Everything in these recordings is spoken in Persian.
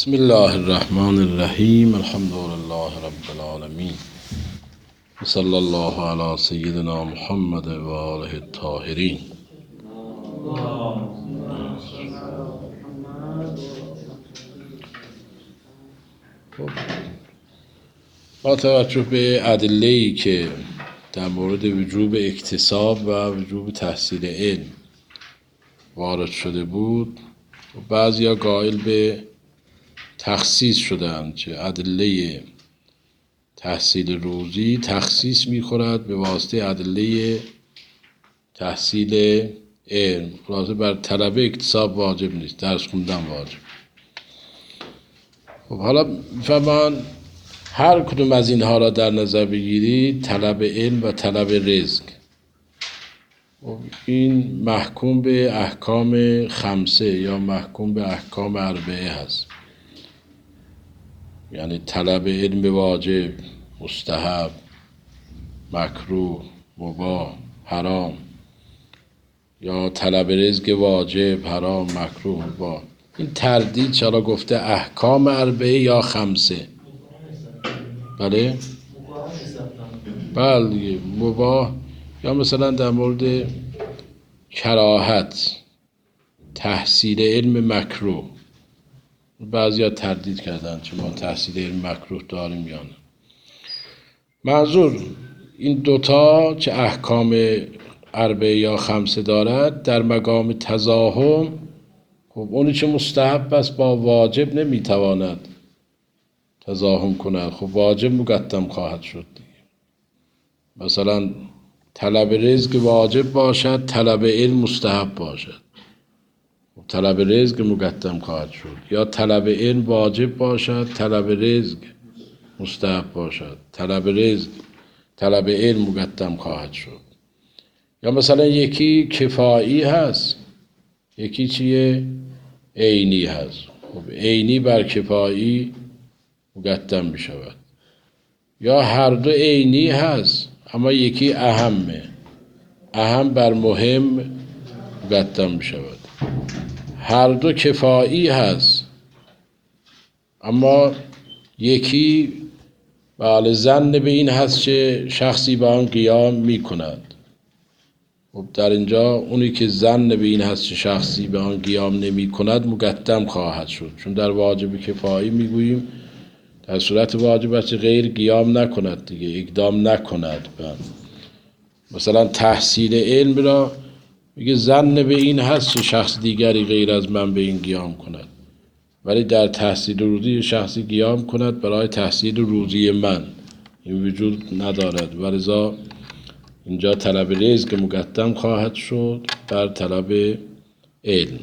بسم الله الرحمن الرحیم. الحمد لله رب العالمین و صلی الله علی سیدنا محمد و آله الطاهرین. با توجه به ادله‌ای که در مورد وجوب اکتساب و وجوب تحصیل علم وارد شده بود، بعضیا قائل به تخصیص شدند که ادله تحصیل روزی تخصیص می‌خورد به واسطه ادله تحصیل علم. خلاصه بر طلب اکتساب واجب نیست، درس خوندن واجب. خب حالا می‌فهمن هر کدوم از اینها را در نظر بگیرید، طلب علم و طلب رزق، این محکوم به احکام خمسه یا محکوم به احکام اربعه هست. یعنی طلب علم واجب، مستحب، مکروه، مباح، حرام، یا طلب رزق واجب، حرام، مکروه، مباح. این تردید چرا گفته احکام اربعه یا خمسه؟ بله؟ بله مباح. یا مثلا در مورد کراهت تحصیل علم مکروه، بعضیا تردید کردن چون ما تحصیل علم مکروه داریم یا نه. منظور این دوتا که احکام اربعه یا خمسه دارد در مقام تزاحم، خب اونی که مستحب است با واجب نمیتواند تزاحم کند، خب واجب مقدم خواهد شد دیگه. مثلا طلب رزق واجب باشد، طلب علم مستحب باشد، طلب رزق مقدم خواهد شد. یا طلب علم واجب باشد، طلب رزق مستحب باشد، طلب علم مقدم خواهد شد. یا مثلا یکی کفایی هست، یکی چیه؟ عینی هست. خب عینی بر کفایی مقدم می شود. یا هر دو عینی هست اما یکی اهمه، اهم بر مهم مقدم می شود. هر دو کفایی هست اما یکی بله ظن به این هست که شخصی به آن قیام می کند. خب در اینجا اونی که ظن به این هست که شخصی به آن قیام نمی کند مقدم خواهد شد، چون در واجب کفایی می گوییم در صورت واجب است که غیر قیام نکند دیگه، اقدام نکند. مثلا تحصیل علم را میگه ظن به این هست که شخص دیگری غیر از من به این قیام کند، ولی در تحصیل روزی شخصی قیام کند برای تحصیل روزی من، این وجود ندارد. ولذا اینجا طلب رزق مقدم خواهد شد بر طلب علم.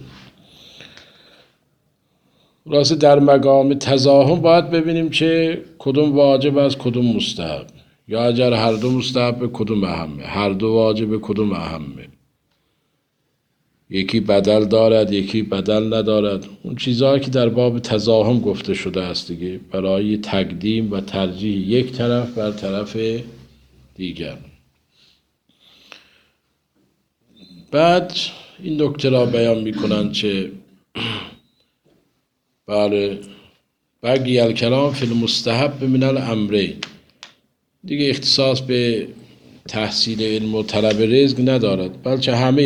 راسته در مقام تزاحم باید ببینیم که کدوم واجب است کدوم مستحب، یا اگر هر دو مستحب کدوم اهمه، هر دو واجب کدوم اهمه، یکی بدل دارد یکی بدل ندارد. اون چیزهایی که در باب تزاحم گفته شده است دیگه، برای تقدیم و ترجیح یک طرف بر طرف دیگر. بعد این نکته را بیان میکنند که بله بقی الکلام فی المستحب من الامرین، دیگه اختصاص به تحصیل علم و طلب رزق ندارد، بلکه همه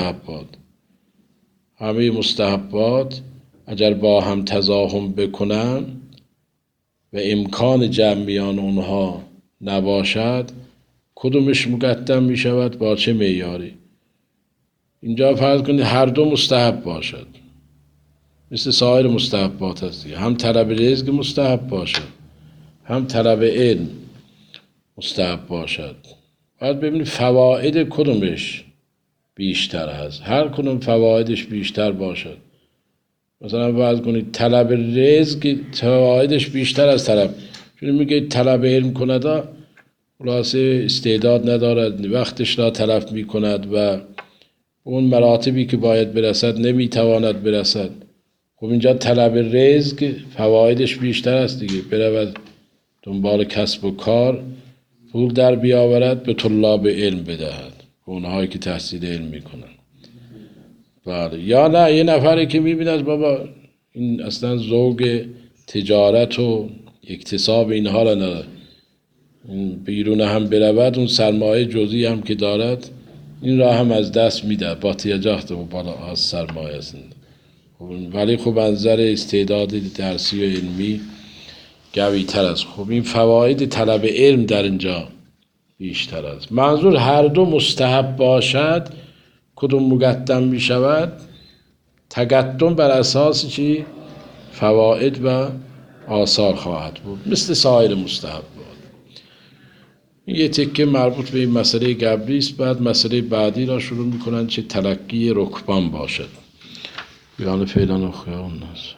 مستحبات اگر با هم تزاحم بکنن و امکان جمع میان اونها نباشد، کدومش مقدم می شود با چه معیاری؟ اینجا فرض کنید هر دو مستحب باشد، مثل سایر مستحبات هست، هم طلب رزق مستحب باشد هم طلب علم مستحب باشد. باید ببینید فواید کدومش بیشتر هست، هر کدوم فوایدش بیشتر باشد. مثلا فرض کنید طلب رزق فوایدش بیشتر از طلب، چون میگه طلب علم کند خلاصه استعداد ندارد، وقتش را تلف میکند و اون مراتبی که باید برسد نمیتواند برسد. خب اینجا طلب رزق فوایدش بیشتر است دیگه، برود دنبال کسب و کار، پول در بیاورد به طلاب علم بدهد، اونهایی که تحصیل علم میکنن. بله. یا نه یه نفری که میبیند بابا این اصلا ذوق تجارت و اکتساب اینها را نداره. این بیرون هم برود اون سرمایه جزئی هم که دارد این را هم از دست میده با تجارت و بالا از سرمایه است. ولی خب منظر استعداد درسی و علمی قوی تر است. خب این فواید طلب علم در اینجا بیشتر است. منظور هر دو مستحب باشد کدوم مقدم می شود؟ تقدم بر اساس چی؟ فواید و آثار خواهد بود مثل سایر مستحب بود. یه تکه مربوط به این مسئله قبلی است. بعد مسئله بعدی را شروع میکنن چه تلقی رکبان باشد. بیان فعلا اخیان نست.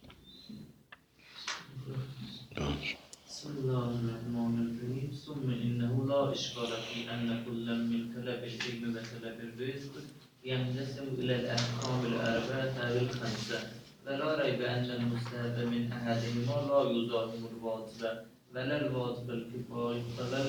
بسم الله الرحمن الرحیم. ثم انه لا اشکال فی ان كل من طلب العلم و طلب الرزق ينقسم الى الاحکام الاربعه او الخمسه ولا ريب ان المستحب من احدهما لا يضاهم الواجب ولا الواجب الكفاية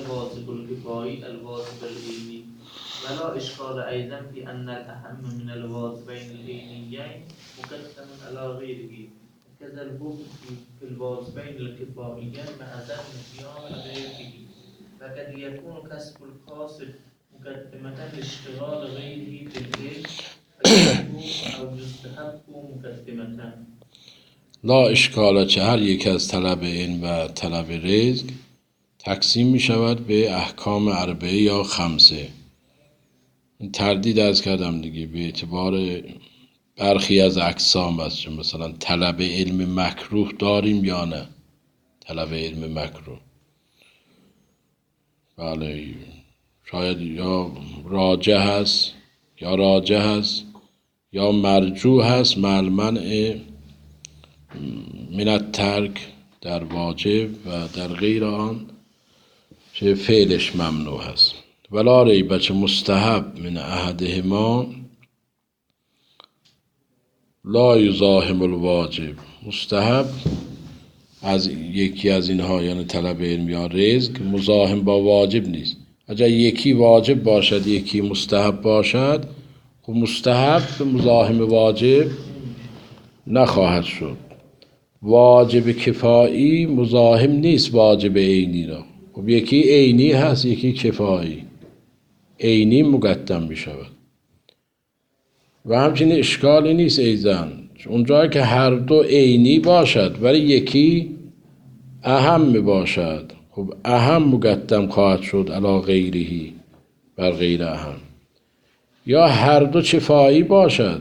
الواجب العلمي ولا اشکال ايضا في ان الاهم من الواجبين العلميين مقدم على غيره كذا الحكم في الواجبين الكفائيين مع ذم قيام غيره وقد يكون كسب القاصد مقدمة لاشتغال غيره بالعلم فيكون أو يستحب مقدمة. لا اشکال چه هر یک از طلب علم و طلب رزق تقسیم می شود به احکام اربعه یا خمسه. تردید از کردم دیگه به اعتبار برخی از اقسام است. چون مثلا طلب علم مکروه داریم یا نه؟ طلب علم مکروه بله شاید یا راجح هست یا مرجوح هست مع المنع من الترک در واجب و در غیر آن چه فعلش ممنوع هست. ولا ریب چه مستحب من احدهما لا یزاحم الواجب. مستحب از یکی از اینها یعنی طلب علم یا رزق مزاحم با واجب نیست. اگر یکی واجب باشد یکی مستحب باشد خب مستحب به مزاحم واجب نخواهد شد. واجب کفایی مزاحم نیست واجب عینی را. خب یکی عینی هست یکی کفایی. عینی مقدم می شود و همچنین اشکالی نیست ایزن اونجا که هر دو عینی باشد ولی یکی اهم باشد خب اهم مقدم خواهد شد علی غیرهی بر غیر اهم. یا هر دو چفایی باشد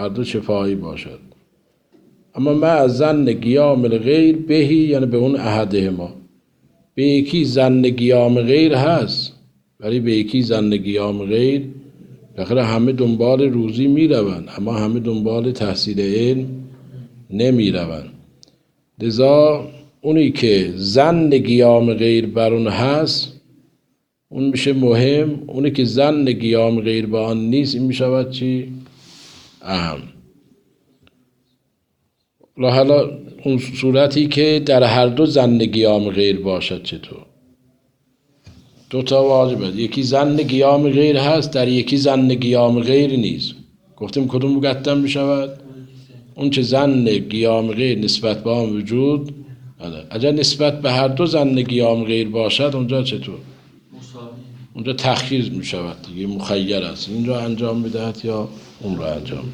اما مع ظن قیام الغیر بهی یعنی به اون احدهما. به یکی ظن قیام غیر هست ولی به یکی ظن قیام غیر بخیره همه دنبال روزی می روند اما همه دنبال تحصیل علم نمی روند. لذا اونی که ظن قیام غیر بر اون هست اون میشه مهم. اونی که ظن قیام غیر با آن نیست این میشود چی؟ اهم. حالا اون صورتی که در هر دو ظن قیام غیر باشد چطور؟ دو تا واجبه. یکی ظن قیام غیر هست در یکی ظن قیام غیر نیست. گفتیم کدوم مقدم میشود؟ اون چه ظن قیام غیر نسبت به آن وجود اگر نسبت به هر دو ظن قیام غیر باشد اونجا چطور؟ اونجا تخییر می شود دیگه مخیر است این را انجام میدهد یا اون را انجام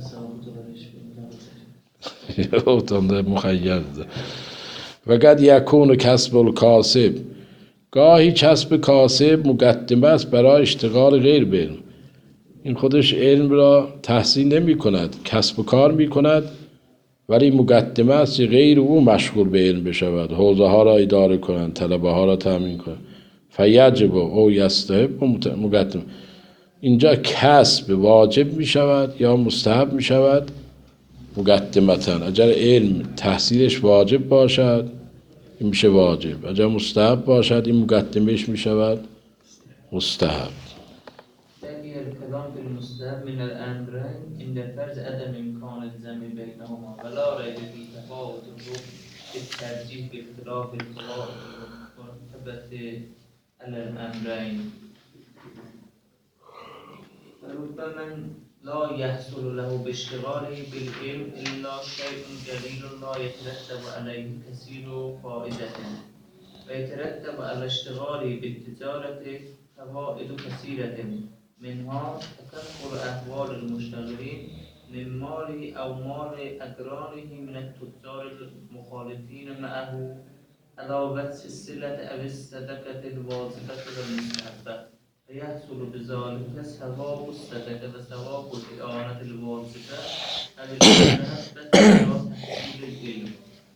میدهد مخیر ده. و قد یکون کسب الکاسب گاهی کسب کاسب مقدمه است برای اشتغال غیر به علم. این خودش علم را تحصیل نمی کند کسب و کار می کند ولی مقدمه است که غیر او مشغول به علم بشود حوزه ها را اداره کنند طلبه ها را تامین کنند فیجب او یستحب مقدم. اینجا کسب واجب می شود یا مستحب می شود مقدمتن. اگر علم تحصیلش واجب باشد این میشه واجب. اگر مستحب باشد این مقدمش می شود مستحب. بقي الكلام في المستحب من الأمرين عند فرض عدم إمكان الجمع بينهما ولا ريب في تفاوت الحكم بالترجيح باختلاف القواعد المرتبة على الأمرين. فربما لا يحصل له باشتغاله بالعلم إلا شيء قليل لا يترتب عليه كثير فائدة، ويترتب على اشتغاله بالتجارة فوائد كثيرة، منها تكفل أحوال المشتغلين من ماله أو مال أقرانه من التجار المخالطين معه على وجه الصلة أو الصدقة الواجبة والمستحبة، فيحصل بذلك ثواب الصدقة وثواب الإعانة الواجبة أو المستحبة على تحصيل العلم.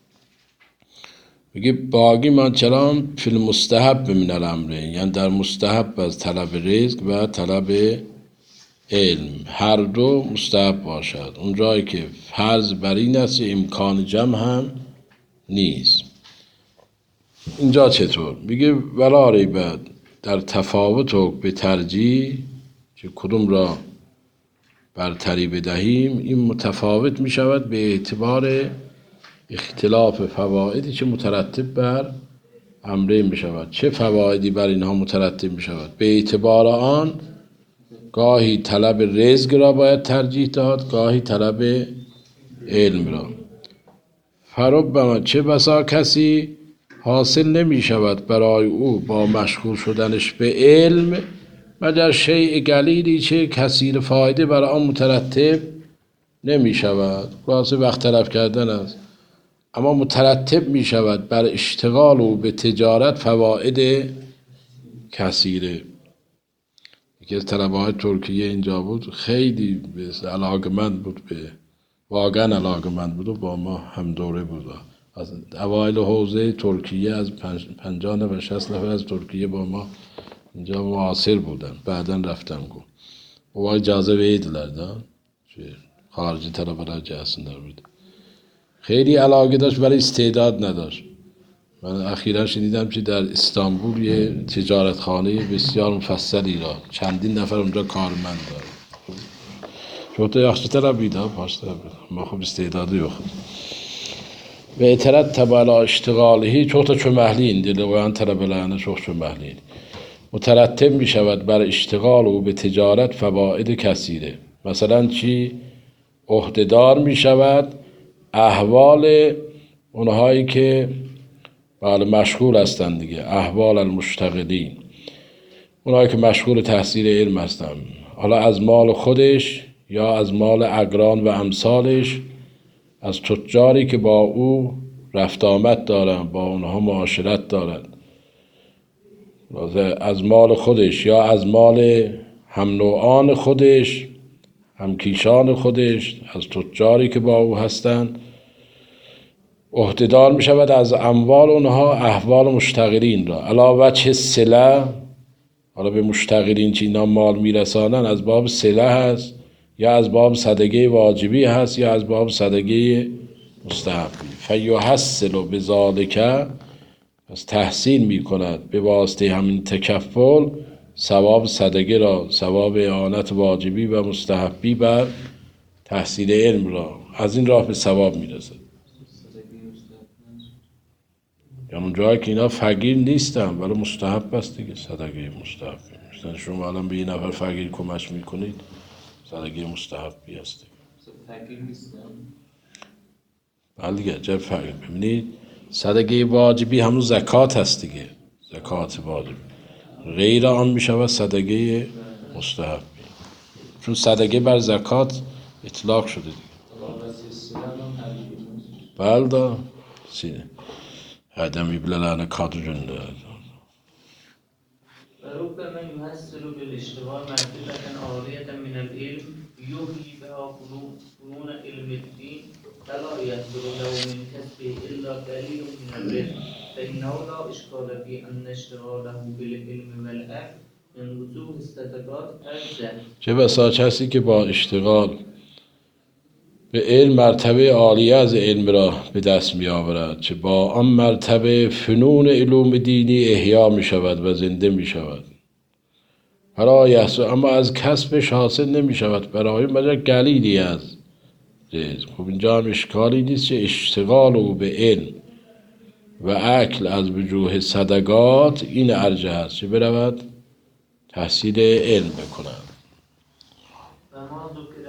میگه باقی ما کلام فی المستحب من الامره، یعنی در مستحب از طلب رزق و طلب علم هر دو مستحب باشد. اون جایی که فرض بر این است امکان جمع هم نیست. اینجا چطور؟ میگه ولا ریب در تفاوت و به ترجیح که کدوم را برتری بدهیم، این متفاوت می شود به اعتبار اختلاف فوائدی که مترتب بر امرین می شود. چه فوائدی بر اینها مترتب می شود؟ به اعتبار آن گاهی طلب رزق را باید ترجیح داد، گاهی طلب علم را. فربما چه بسا کسی حاصل نمی شود برای او با مشغول شدنش به علم مگر شیء قلیلی چه کثیر فایده برای آن مترتب نمی شود. خلاصه وقت تلف کردن است، اما مترتب می شود بر اشتغال او به تجارت فواید کثیره. یکی از طلبه‌های ترکیه اینجا بود، خیلی علاقمند بود، به واقعا علاقمند بود و با ما هم دوره بود. از اوایل حوزه ترکیه از 50 نفر 60 نفر از ترکیه با ما اینجا معاصر بودن. بعدا رفتم گفت o اجازه verdiler da خارجی طلبه‌ها جلسه‌دار بود. خیلی علاقه داشت ولی استعداد نداشت. من اخیراً شنیدم که در استانبول یه تجارتخانه بسیار مفصلی را چندین نفر اونجا کارمند داره. çok da yaxşı tələbiydi ha, başta. Amma xub istedadı yoxdur. Və yetərəttəb alə iştiğalihi, çox da köməkli indi, qoyan tələbələrinə çox köməkli. مترتب می شود بر اشتغال او به تجارت فواید کثیره. مثلا چی؟ عهدهدار می شود احوال اونهایی که مشغول هستند دیگه، احوال المشتغلین، اونهایی که مشغول تحصیل علم هستند، حالا از مال خودش یا از مال اقران و امثالش، از تجاری که با او رفت آمد دارند، با اونها معاشرت دارند، از مال خودش یا از مال هم نوعان خودش، هم کیشان خودش، از تجاری که با او هستند، عهدهدار می شود از اموال اونها احوال مشتغلین را علاوه وجه صله. حالا به مشتغلین که اینا مال میرسانن از باب صله هست، یا از باب صدقه واجبی هست، یا از باب صدقه مستحبی. فیحصل بذالک، پس تحصیل می کند به واسطه همین تکفل ثواب صدقه را، ثواب اعانت واجبی و مستحبی بر تحصیل علم را، از این راه به ثواب می رسد. یعنی اونجایی که اینا فقیر نیستن ولی مستحب است دیگه، صدقه مستحبی. مثلا شما الان به یه نفر فقیر کمک میکنید، صدقه مستحبی است دیگه. فقیر نیستن؟ بله دیگه، جب فقیر. ببینید صدقه واجبی همون زکات هست دیگه، زکات واجبی. غیر آن می شود صدقه مستحبی، چون صدقه بر زکات اطلاق شده دیگه. بله سینه آدمی بلالانه کادو جنده. وربما يحصل بالاشتغال مرتبة عالية من العلم يحيي بها فنون علم الدين فلا يحصل له من كسبه إلا قليل من الرزق، فإنه لا إشكال في أن اشتغاله بالعلم والعلم من وجوه الصدقات أرجح. چه بسا کسی که با اشتغال به علم مرتبه عالیه از علم را به دست می آورد، چه با آن مرتبه فنون علوم دینی احیا می شود و زنده می شود. اما از کسبش حاصل نمی شود برای مگر قلیلی از رزق. خب اینجا هم اشکالی نیست که اشتغال او به علم و اکل از وجوه صدقات این ارجح است که برود تحصیل علم بکند. وما ذكر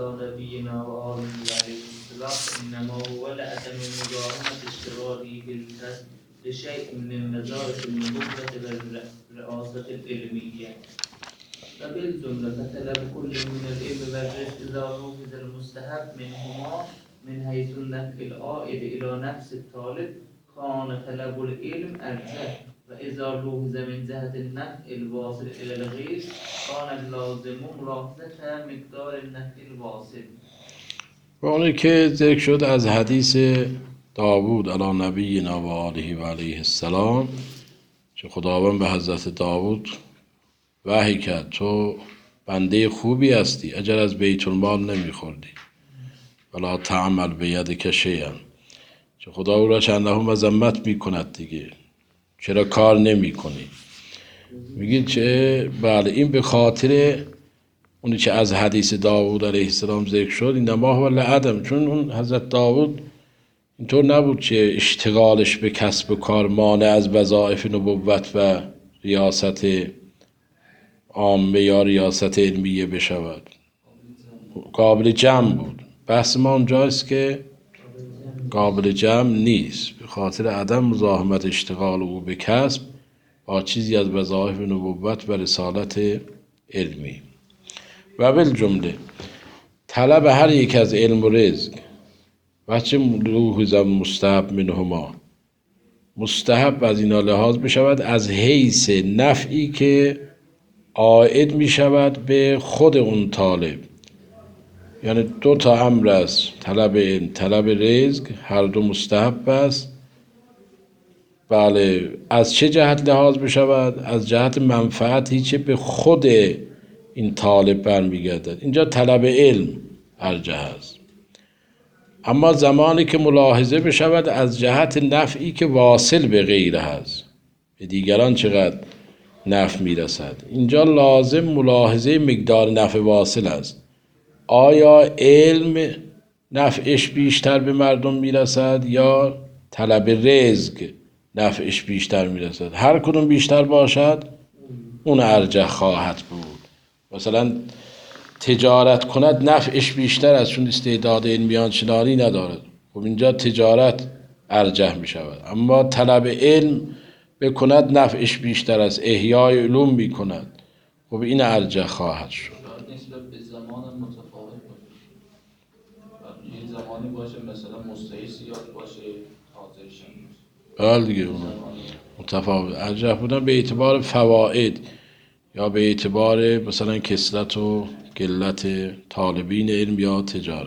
على نبينا وآله عليه السلام إنما هو لعدم مداومة اشتغاله بالكسب لشيء من النزاهة النبوة والرئاسة العلمية. فبالجملة فطلب كل من العلم والرزق إذا نوفذ المستحب منهما من حيث النفع العائد إلى نفس الطالب كان طلب العلم أرجح، وإذا لوحظ من جهة النفع الواصل إلى الغير كان اللازم ملاحظة مقدار النفع الواصل. و اونی که ذکر شد از حدیث داوود علی نبینا و آله و علیه السلام که خداوند به حضرت داوود وحی کرد تو بنده خوبی هستی اگر از بیت المال نمیخوردی ولا تعمل به یدک شیئا، که خدا او را چند هم مذمت میکند دیگه، چرا کار نمی کنی؟ میگید چه بله این به خاطر اونی که از حدیث داوود علیه السلام ذکر شد اینما هو لعدم، چون اون حضرت داوود اینطور نبود که اشتغالش به کسب و کار مانع از وظایف نبوت و ریاست عامه یا ریاست علمیه بشود، قابل جمع بود. بحث ما اونجاست که قابل جمع نیست به خاطر عدم مزاحمت اشتغال او به کسب با چیزی از وظایف نبوت و رسالت علمی. و بالجمله طلب هر یک از علم و رزق و چه لوحظ مستحب منهما، مستحب از اینا لحاظ بشود از حیث نفعی که عائد می شود به خود اون طالب. یعنی دو تا امر است، طلب علم، طلب رزق، هر دو مستحب است. بله از چه جهت لحاظ بشود؟ از جهت منفعتی که به خود این طالب برمیگردد. اینجا طلب علم ارجح است. اما زمانی که ملاحظه بشود از جهت نفعی که واصل به غیره هست، به دیگران چقدر نفع میرسد، اینجا لازم ملاحظه مقدار نفع واصل است. آیا علم نفعش بیشتر به مردم میرسد یا طلب رزق نفعش بیشتر میرسد؟ هر کدوم بیشتر باشد اون ارجح خواهد بود. مثلا تجارت کند نفعش بیشتر است چون استعداد علمی آنچنانی ندارد، خب اینجا تجارت ارجح می شود. اما طلب علم بکند نفعش بیشتر است، احیای علوم می کند، خب این ارجح خواهد شد. نسبت به زمان متفاوت باشه، یه زمانی باشه مثلا مستحی زیاد باشه حاضر شن، بله دیگه متفاوت ارجح بودن به اعتبار فواید یا به اعتبار مثلا کثرت و قلت طالبین علم یا تجارت.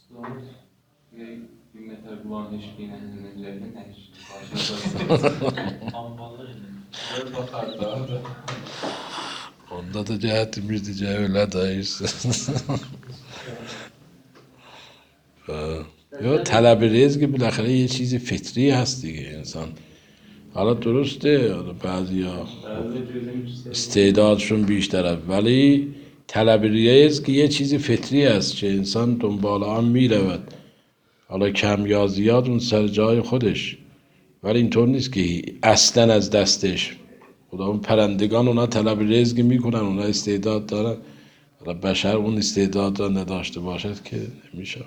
Onda da cihetimiz diye öyle dayız. یا طلب رزق بالاخره یه چیز فطری هست دیگه. انسان حالا درسته بعضیا استعدادشون بیشتره ولی طلب رزق یه چیز فطری هست که انسان دنبال آن میرود، حالا کم یا زیاد اون سر جای خودش، ولی اینطور نیست که اصلا از دستش. خدا اون پرندگان اونا طلب رزق میکنن، اونا استعداد دارن، حالا بشر اون استعداد را نداشته باشد که نمیشود.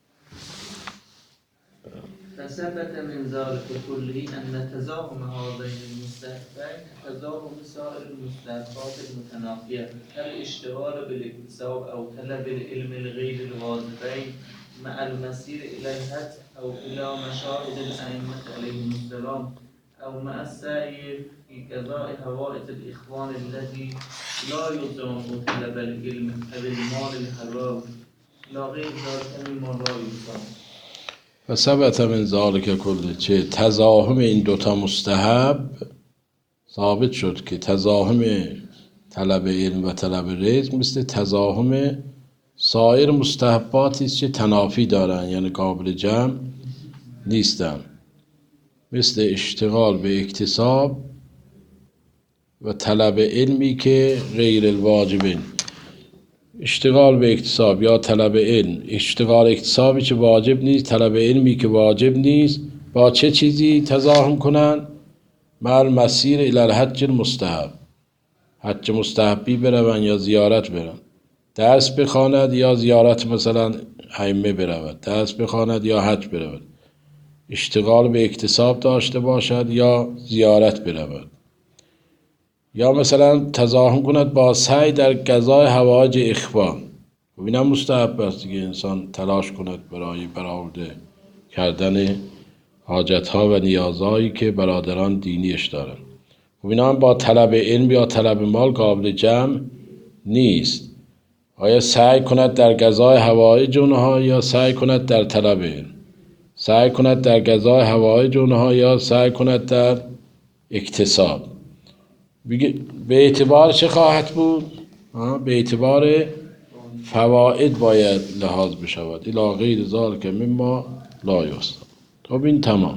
فثبت من ذلك كله أن تزاحم هذين المستحبين تزاحم سائر المستحبات المتنافية كالاشتغال بالاكتساب أو طلب العلم الغير الواجبين مع المسير إلى الحج أو إلى مشاهد الأئمة عليهم السلام أو مع السعي في قضاء حوائج الإخوان الذي لا يلزم طلب العلم أو المال الحرام لا غير ذلك مما لا يلزم. و ثبت من ذلک کله، چه تزاحم این دوتا مستحب ثابت شد که تزاحم طلب علم و طلب رزق مثل تزاحم سایر مستحباتی است که تنافی دارن، یعنی قابل جمع نیستن، مثل اشتغال به اکتساب و طلب علمی که غیر الواجبین. اشتغال به اکتساب یا طلب علم، اشتغال اکتسابی که واجب نیست، طلب علمی که واجب نیست، با چه چیزی تزاحم کنن؟ مع مسیر الی الحج المستحب، حج مستحبی برون یا زیارت برن. درس بخواند یا زیارت مثلا ائمه برود، درس بخواند یا حج برود، اشتغال به اکتساب داشته باشد یا زیارت برود، یا مثلا تزاحم کند با سعی در قضای حوائج اخوان. و اینم مستحب است که انسان تلاش کند برای برآورده کردن حاجت‌ها و نیازهایی که برادران دینیش دارند. و اینا هم با طلب علم یا طلب مال قابل جمع نیست. آیا سعی کند در قضای حوائج اونها یا سعی کند در طلب علم، سعی کند در قضای حوائج اونها یا سعی کند در اکتساب. به اعتبار چه خواهد بود؟ به اعتبار فواید باید لحاظ بشود. الی غیر ذلک مما لا یحصی. خب این تمام.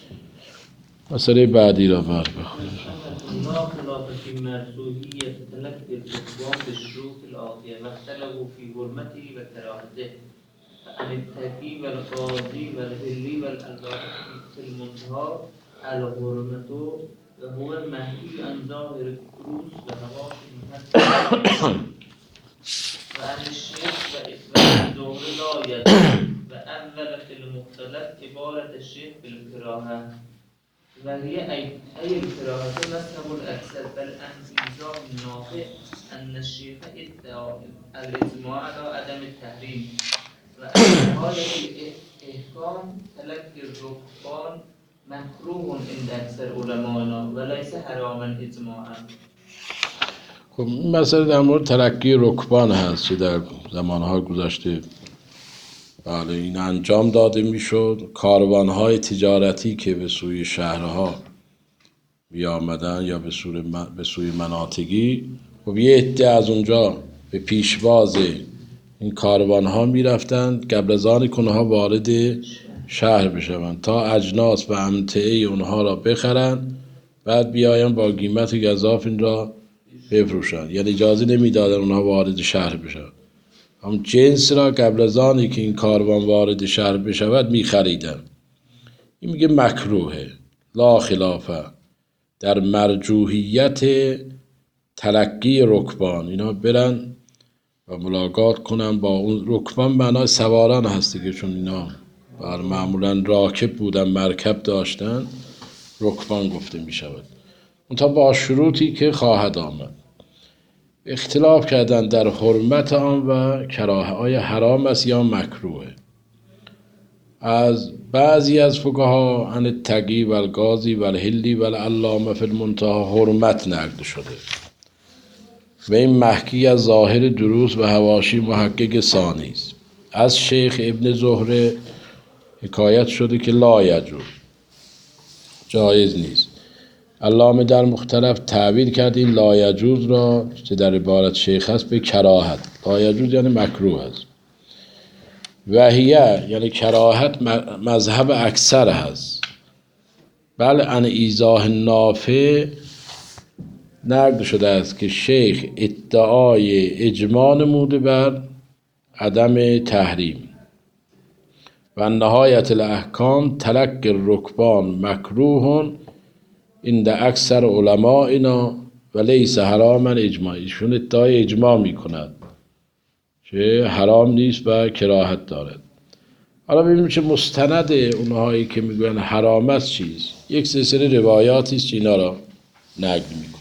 مسئله بعدی را بخونید. لا خلاف في مرسومية تلقي الفتوى بالشروط الآتية واختلفوا في حرمته وكراهته فعن التقي والقاضي والهلي والألباني في المنتهى الحرمة وهو المهدي عن ظاهر الكروس وهواش المهدي وعن الشيخ والزهر لا يجوز وأول في المختلف عبارة الشيخ بالكراهة وهي أي الكراهة مذهب الأكثر بل عن إيجاب النافع أن الشيخ ادعى الإجماع على عدم التحريم وأن حالة الإحكام تلقي الركبان مكروه عند أكثر علمائنا وليس حراما إجماعا. خب این مسئله در مورد تلقی رکبان هست که در زمانهای گذشته بله این انجام داده میشد. کاروانهای تجارتی که به سوی شهرها بیامدن یا به سوی مناطقی، خب یه عده از اونجا به پیشواز این کاروانها میرفتند قبل از آن که اونها وارد شهر بشوند تا اجناس و امتعه اونها را بخرند، بعد بیاین با قیمت گزاف این را بفروشند. یعنی اجازه نمیدادن اونها وارد شهر بشوند. هم جنس را قبل از آنی که این کاروان وارد شهر بشود میخریدن. این میگه مکروهه. لا خلافه در مرجوحیت تلقی رکبان. اینا برن و ملاقات کنن با اون رکبان. معنای سواران هستی که چون اینا معمولا راکب بودن، مرکب داشتن، رکبان گفته میشود. اون تا با شروطی که خواهد آمد. اختلاف کردن در حرمت آن و کراهه. آیا حرام است یا مکروهه؟ از بعضی از فقها عن التقی و القاضی و الهلی و العلامه فی المنتهى حرمت نقل شده و این محکی از ظاهر دروس و حواشی محقق ثانی است. از شیخ ابن زهره حکایت شده که لا یجوز، جایز نیست. علامه در مختلف تعبیر کرد این لا یجوز را که در عبارت شیخ هست به کراهت. لا یجوز یعنی مکروه است. وحیه یعنی کراهت مذهب اکثر هست. بله عن ایضاح نافع نقل شده است که شیخ ادعای اجماع نموده بر عدم تحریم و نهایت الاحکام تلقی الرکبان مکروه عند اکثر علمائنا و لیس حراما اجماعی. ایشون ادعای اجماع میکند که حرام نیست و کراهت دارد. حالا ببینیم چه مستند اونهایی که میگن حرام است چیز. یک سلسله روایاتی است که اینا را نقل میکنن.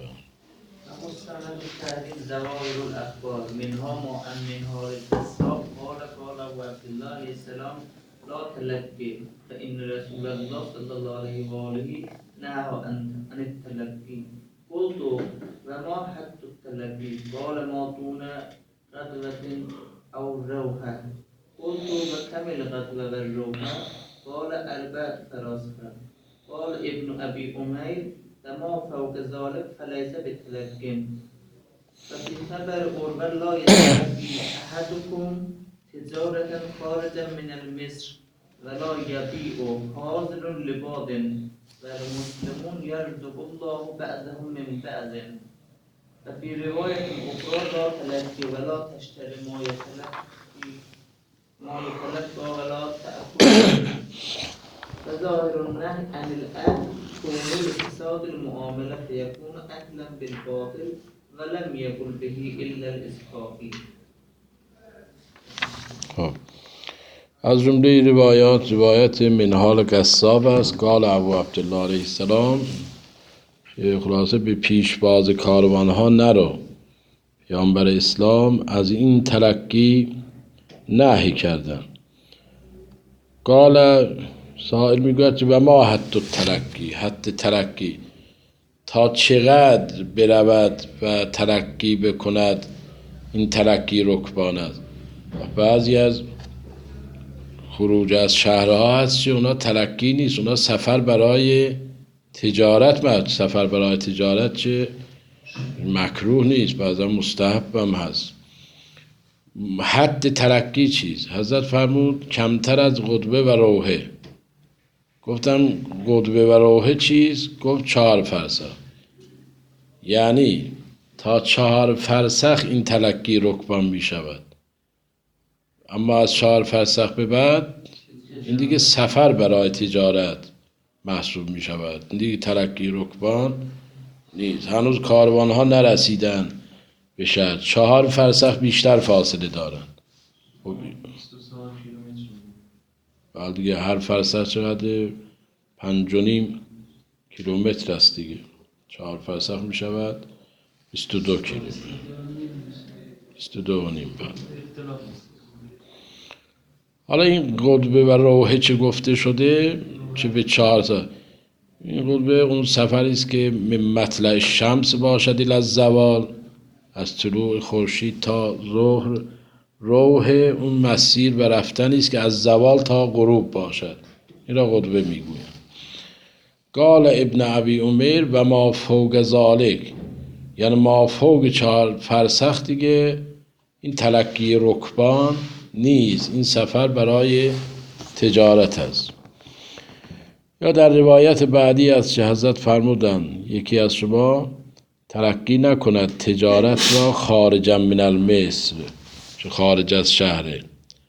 مستند تحریم ظواهر الاخبار منها ما ان منها الاسلام قال عبد الله علیه السلام لا تلقی فان رسول الله صلی الله علیه و آله نهى عن التلقی. قلت وما حد التلقی؟ قال ما دون غدوة او روحه. قلت وكم الغدوة والروحه؟ قال 4 فراسخ. قال ابن ابي امير وما فوق ذلك فليس بتلقي. ففي خبر عروة لا يتلقي احدكم تجارة خارجا من المصر ولا يبيع حاضر لباد والمسلمون يرزق الله بعضهم من بعض. وفي رواية أخرى لا تلقي ولا تشتري ما يتلقى ولا تأكل. فظاهر النهي عن الأكل كون لفساد المعاملة فيكون أكلا بالباطل ولم يكن به إلا الإسقاط. از جمله روایت منهال قصاب است. قال ابو عبدالله علیه السلام، خلاصه به پیشواز کاروان ها نرو. پیامبر اسلام از این تلقی نهی کردن. قال سائل میگوید و ما حد تلقی تا چقدر برود و تلقی بکند این تلقی رکبان است. بعضی از خروج از شهرها هست که اونا تلقی نیست، اونا سفر برای تجارت سفر برای تجارت چه مکروه نیست، بعضا مستحب هم هست. حد تلقی چیز؟ حضرت فرمود کمتر از قطبه و روحه. گفتم قطبه و روحه چیز؟ گفت 4 فرسخ. یعنی تا 4 فرسخ این تلقی رکبان می شود، اما از 4 فرسخ به بعد این دیگه سفر برای تجارت محسوب می شود، این دیگه تلقی رکبان نیست. هنوز کاروان ها نرسیدن به شهر. 4 فرسخ بیشتر فاصله دارن. بعد دیگه هر فرسخ چقدر؟ 5.5 کیلومتر است دیگه. 4 فرسخ می شود 22 کیلومتر، 22 و نیم. حالا این قطبه و روحه چه گفته شده؟ چه به 4 تا. این قطبه اون سفری است که من مطلع شمس باشد الی الزوال، از طلوع خورشید تا ظهر. روحه اون مسیر و رفتنی است که از زوال تا غروب باشد. این را قطبه میگوید. قال ابن ابی عمر و ما فوق ذالک، یعنی ما فوق 4 فرسخ دیگه این تلقی رکبان نیست، این سفر برای تجارت است. یا در روایت بعدی است که حضرت فرمودند یکی از شما تلقی نکند تجارت را خارج من المصر، چه خارج از شهره.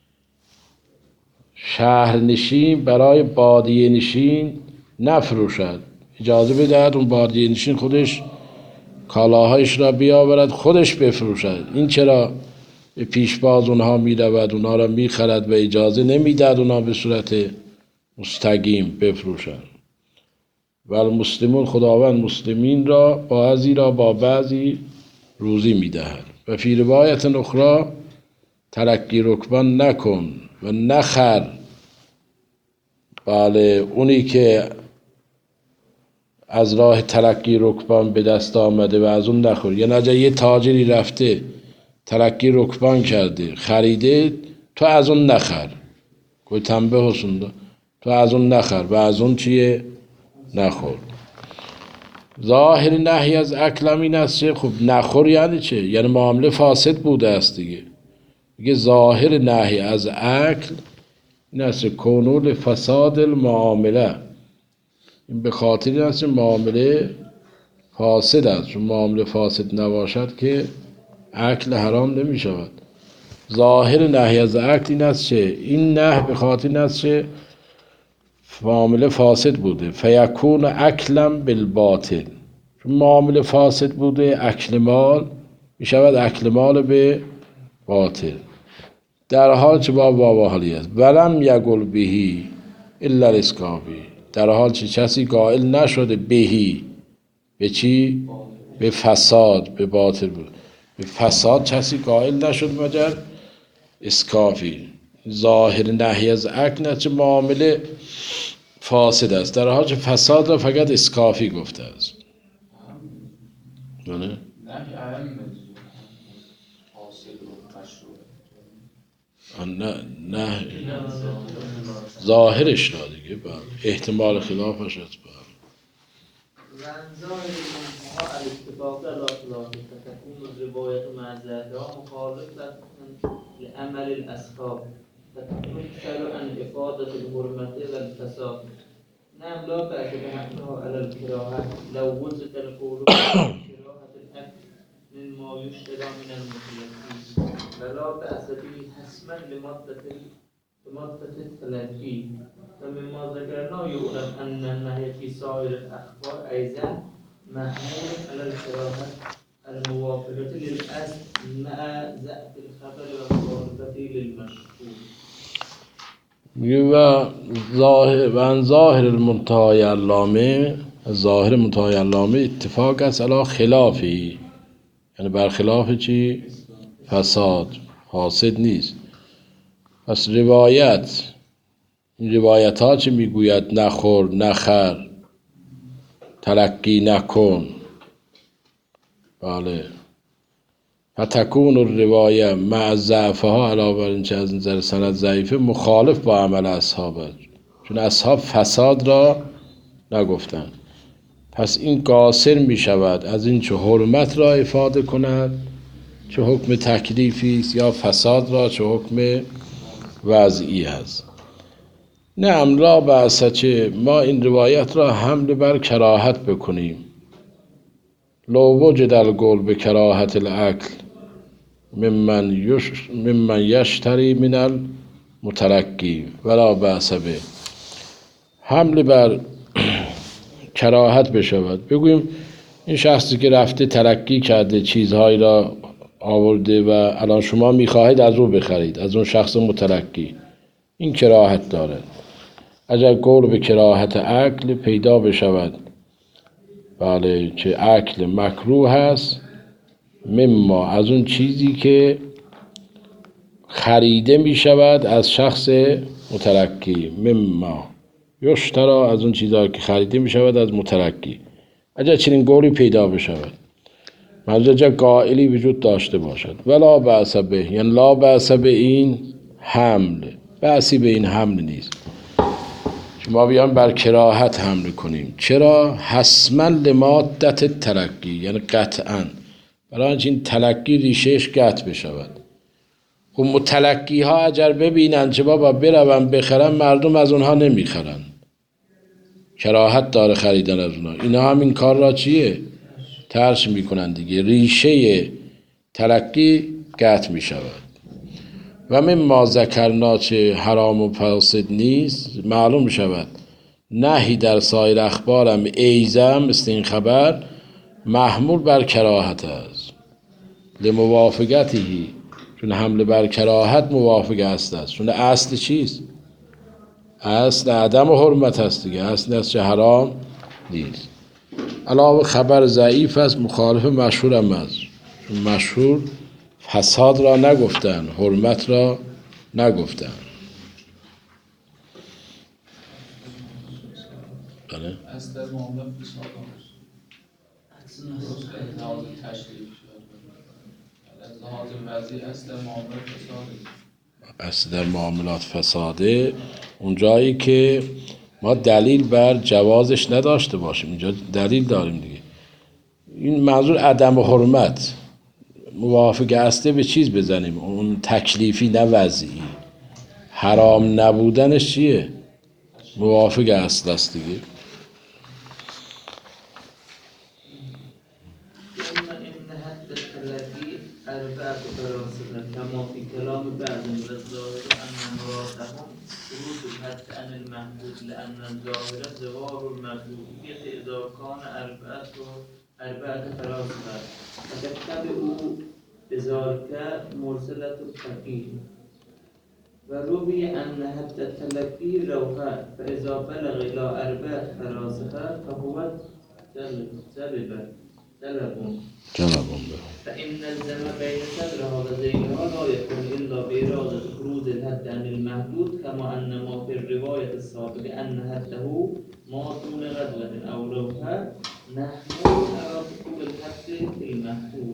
شهرنشین برای بادیه نشین نفروشد، اجازه بدهد اون بادیه نشین خودش کالاهایش را بیاورد خودش بفروشد. این چرا به پیشواز اونها میرود، اونها را میخرد و اجازه نمیدهد اونها به صورت مستقیم بفروشند. و المسلمون، خداوند مسلمین را بعضی را با بعضی روزی میدهد. و فی روایت اخرى تلقی رکبان نکن و نخر. بله، اونی که از راه تلقی رکبان به دست آمده و از اون نخور. یعنی اگر یه تاجری رفته تلقی رکبان کرده خریده، تو از اون نخر. کوئی تنبه حسونده، تو از اون نخر و از اون چیه؟ نخور. ظاهر نهی از اکلم این است که خب نخور یعنی چه؟ یعنی معامله فاسد بوده است دیگه. میگه ظاهر نهی از اکل این است کنول فساد المعامله. این به خاطر این است معامله فاسد است، چون معامله فاسد نباشد که اکل حرام نمی شود. ظاهر نهی از اکل این است که این نه به خاطر این است که معامله فاسد بوده. فیکون اکلم بالباطل، چون معامله فاسد بوده اکل مال می شود اکل مال به باطل. در حال چه با حالی است ولم یقل بهی الا الاسکافی، در حال چه کسی قائل نشده بهی، به چی؟ به فساد، به باطل بود. به فساد کسی قائل نشد مگر اسکافی. ظاهر نهی از اکل نه چه معامله فاسد است، در حال چه فساد را فقط اسکافی گفته است. نه نه ظاهرش را دیگه احتمال خلافش است. ظاهر المنتهى الاتفاق لا خلاف، فتكون الرواية مع ذاتها مخالفة لعمل الأصحاب، فتكسر عن إفادة الحرمة والفساد. نعم لا بأس بحملها على الكراهة لو وجد القول بكراهة الأكل مما يشترى من المخلفين، ولا بأس به حسما لمدة التلقي. ومما ذكرنا يعلم أن النهي في سائر الأخبار أيضا محمول على الكراهة الموافقة للأصل مع ضعف الخبر ومخالفته للمشهور. میگه و ظاهر المنتهای علامه، ظاهر منتهای علامه اتفاق است علی خلافی، یعنی برخلاف چی؟ فساد، فاسد نیست. پس روایت، این روایت ها چی میگوید؟ نخور، نخر، تلقی نکن. بله. فتکون الروایه مع ضعفها، علاوه بر اینکه از نظر سند ضعیفه، مخالف با عمل اصحاب است، چون اصحاب فساد را نگفتن. پس این قاصر می شود از این چه حرمت را افاده کند، چه حکم تکلیفی است، یا فساد را چه حکم وضعی است. نعم لا بأس، چه ما این روایت را حمل بر کراهت بکنیم. لو وجد القول به کراهت الاکل ممن یشتری من المتلقی ولا بأس به، حمل بر کراهت بشود. بگوییم این شخصی که رفته تلقی کرده، چیزهایی را آورده و الان شما میخواهید از او بخرید، از اون شخص متلقی، این کراهت دارد. اگر قول به کراهت اکل پیدا بشود، بله، که اکل مکروه هست، مما، از اون چیزی که خریده می شود از شخص متلقی، مما یشترا، از اون چیزهایی که خریده می شود از متلقی. اگر چنین قولی پیدا بشود، منظور اگر قائلی وجود داشته باشد، ولا بأس به، یعنی لا بأس به این حمل، بأسی به این حمل نیست. ما بیان بر کراهت حمل کنیم. چرا؟ حسما لمادت تلقی، یعنی قطعا، برای اینکه این تلقی ریشهش قطع بشود. خب متلقی ها اگر ببینن چه بابا بروم بخرم، مردم از اونها نمیخرن، کراهت داره خریدن از اونها، اینا هم این کار را چیه؟ ترش میکنن دیگه، ریشه تلقی قطع میشود. و من ما ذکرنا، چه حرام و فاسد نیست، معلوم شود نهی در سایر اخبارم ایزم، مثل این خبر، محمول بر کراهت است، لموافقتی، چون حمله بر کراهت موافق است، چون اصل چیست؟ اصل عدم و حرمت است دیگه، اصل است چه حرام نیست. علاوه خبر ضعیف است، مخالف مشهور هم است، چون مشهور فساد را نگفتن، حرمت را نگفتن. بله. اصل معامله فساد است. از لحاظ تشریف شد، از لحاظ وضعی اصل معامله فساد است. اصل در معاملات فساده اون جایی که ما دلیل بر جوازش نداشته باشیم، اینجا دلیل داریم دیگه. این منظور عدم و حرمت، موافق اصله به چیز بزنیم، اون تکلیفی نه وضعی. حرام نبودنش چیه؟ موافق اصل است دیگه. كما في كلام بعض من الظاهر أن مرادهم خروج الحد عن المحدود، لأن الظاهر زوال المحدودية إذا كان أربعة فراسخة، فتتبع بذلك مرسلة الفقيه. وروي أن حد التلقي روحا، فإذا بلغ إلى أربعة فراسخة فهو جلب. فإن الزم بين صدرها وذيلها لا يكون إلا بإرادة خروج الحد عن المحدود، كما أن ما في الرواية السابقة أن حده ما دون غزوة أو روحة محمول على دخول الحد في المحدود.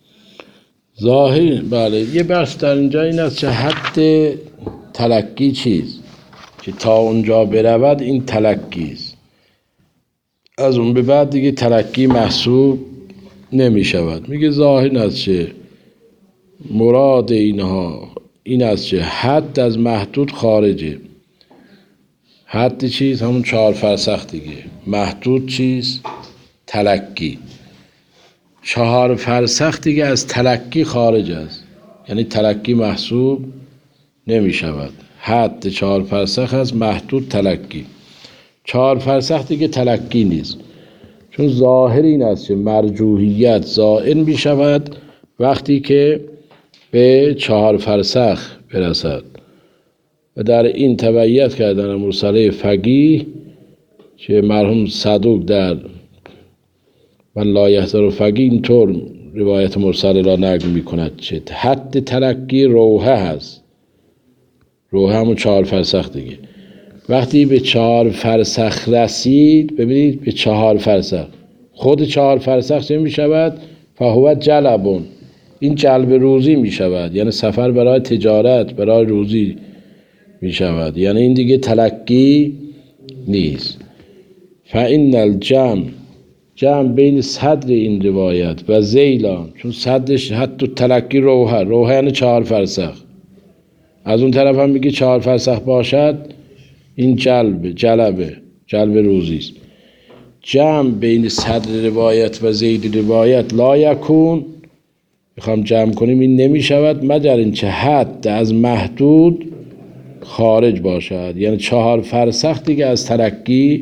ظاهر، بله، یه بحث در اینجا این است که حد تلقی چیز که تا اونجا برود این تلقی است، از اون به بعد دیگه تلقی محسوب نمی شود. میگه ظاهر است که مراد اینها این است که حد از محدود خارجه. حد چیز؟ همون 4 فرسخ دیگه. محدود چیز؟ تلقی. 4 فرسخ دیگه از تلقی خارج است، یعنی تلقی محسوب نمی شود. حد 4 فرسخ از محدود تلقی. 4 فرسخ دیگه تلقی نیست، چون ظاهر این است که مرجوحیت زائل می شود وقتی که به 4 فرسخ برسد و در این تبعیت کردن مرسله فقیه که مرحوم صدوق در من لا یحضر فقیه اینطور روایت مرسله را نقل می کند که حد تلقی روحه هست. روحه همون 4 فرسخ دیگه. وقتی به 4 فرسخ رسید، ببینید به 4 فرسخ، خود 4 فرسخ چه می شود؟ فهو جلبون، این جلب روزی می شود، یعنی سفر برای تجارت، برای روزی می شود، یعنی این دیگه تلقی نیست. فإن الجمع، جمع بین صدر این روایت و زیلان، چون صدرش حتی تلقی روحه یعنی 4 فرسخ، از اون طرف هم میگه 4 فرسخ باشد، این جلب روزی است. جمع بین صدر روایت و زید روایت لا یکون، میخوام جمع کنیم، این نمی شود مگر اینکه حد از محدود خارج باشد، یعنی 4 فرسخ دیگه از تلقی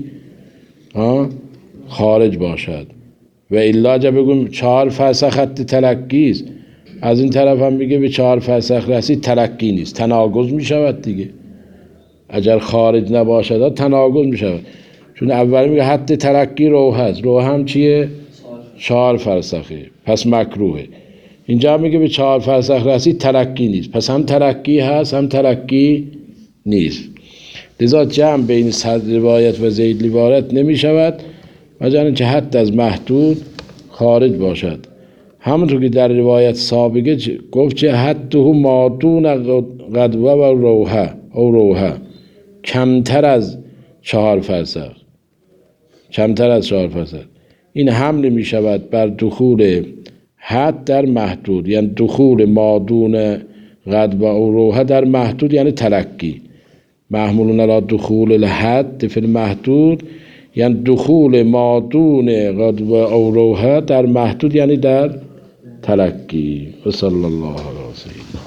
خارج باشد. و الا جا بگویم 4 فرسخ حد تلقی است، از این طرف هم میگه به 4 فرسخ رسید، تلقی نیست، تناقض می شود دیگه. اگر خارج نباشد تناقض می شود، چون اولی میگه حد تلقی روح هست، روح هم چیه؟ 4 فرسخه، پس مکروهه. اینجا میگه به 4 فرسخ رسید، تلقی نیست، پس هم تلقی هست هم تلقی نیست. لذا جمع بین صدر روایت و زید روایت نمی شود مگر اینکه حد از محدود خارج باشد. همونطور که در روایت سابقه گفت که حده مادون غدوه و روحه، کمتر از 4 فرسخ، این حمل می شود بر دخول حد در محدود، یعنی دخول مادون غدوه و روحه در محدود یعنی تلقی، محمولون علی دخول الحد فی المحدود، یعنی دخول مادون غدوه و روحه در محدود یعنی در تلقی. و صلی الله علیه و سلم.